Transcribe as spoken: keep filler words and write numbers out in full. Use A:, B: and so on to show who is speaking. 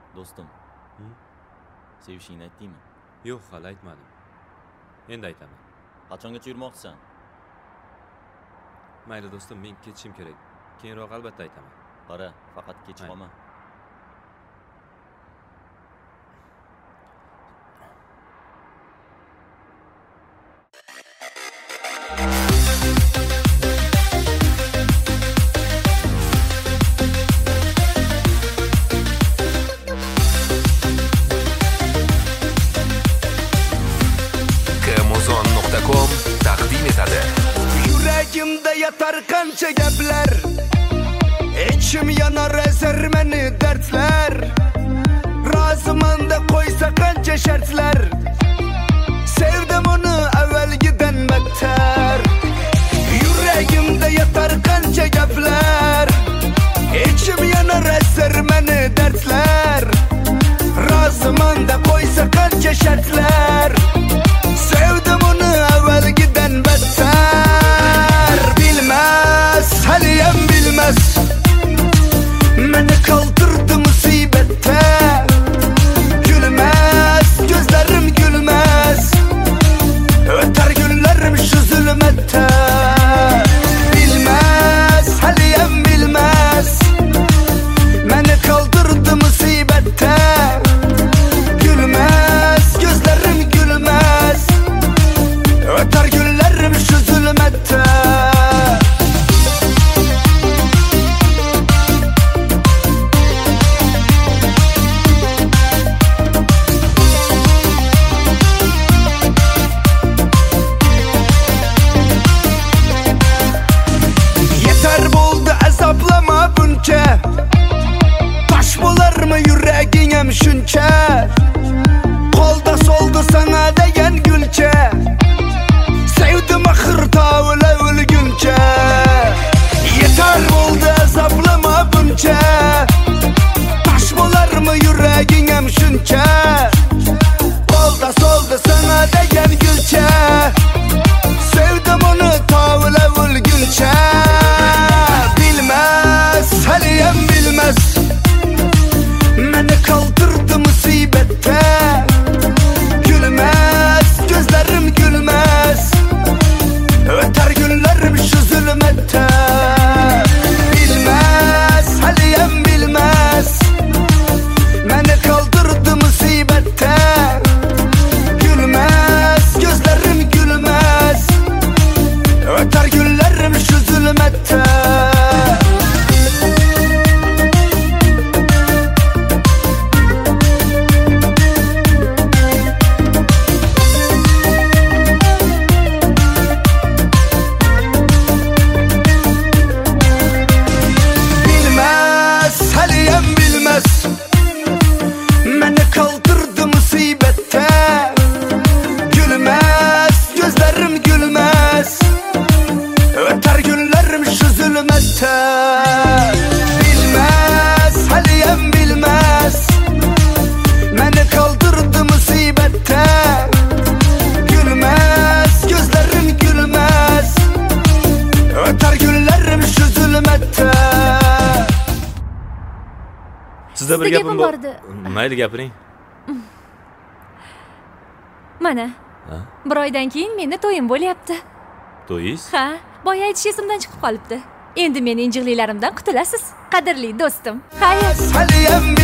A: Do'stim. Sevishingni aytdingmi?
B: Yo'q, hali aytmadim. Endi aytaman.
A: Qachongacha yurmoqchisan?
B: Mayli do'stim, men ketishim kerak. Keyinroq albatta aytaman.
A: Qara, faqat kech qolma.
C: Amazon nuqta com taqdim etadi.
D: Yuragimda yatar qancha gaplar, ichim yanar ezar meni dardlar. Roziman-da qo'ysa qancha shartlar, sevdim uni avvalgidan battar. Yuragimda yatar qancha gaplar, ichim yanar ezar meni dardlar. Roziman-da qo'ysa qancha shartlar, sevdim uni avvalgidan battar. Bilmez, haliyam bilmez, meni qoldirdi musibatda. Gülmez, gözlerim gülmez, öter günlerim şu zulmetте. Bilmez, haliyam bilmez, meni qoldirdi musibatda. Gülmez, gözlerim gülmez, öter günlerim şu zulmette. Yeter bo'ldi azoblama buncha, tash bo'larmi yuraging ham shuncha. Qolda soldi sana degan gulcha, sevdim axir tovila o'lguncha. Yeter bo'ldi azoblama buncha, tash bo'larmi yuraging ham shuncha. Qolda soldi sana degan gulcha, sevdim uni tovila o'lguncha. Bilmez, haliyam bilmez, meni qoldirdi musibatda. Gülmez, gözlerim gülmez, öter günlerim şu zulmette. Bilmez, haliyam bilmez, meni qoldirdi musibatda. Gülmez, gözlerim gülmez, öter günlerim şu zulmette. Bilmez, haliyam bilmez, meni qoldirdi musibatda. Gülmez, gözlerim gülmez, öter günlerim şu zulmette. Bilmez, haliyam bilmez, meni qoldirdi musibatda. Gülmez, gözlerim gülmez, öter günlerim şu zulmette.
B: Sizda bir
E: Sizga
B: gapim
E: gapim
B: bor.
E: bordi.
B: Mayli gapiring.
E: Mana,
B: Ha?
E: bir oydan keyin meni to'yim bo'lyapti.
B: To'yingiz?
E: Ha, boya aytish esimdan chiqib qolibdi. Endi meni injiqlilarimdan qutulasiz, qadrli do'stim. Xayr.
D: Haliyam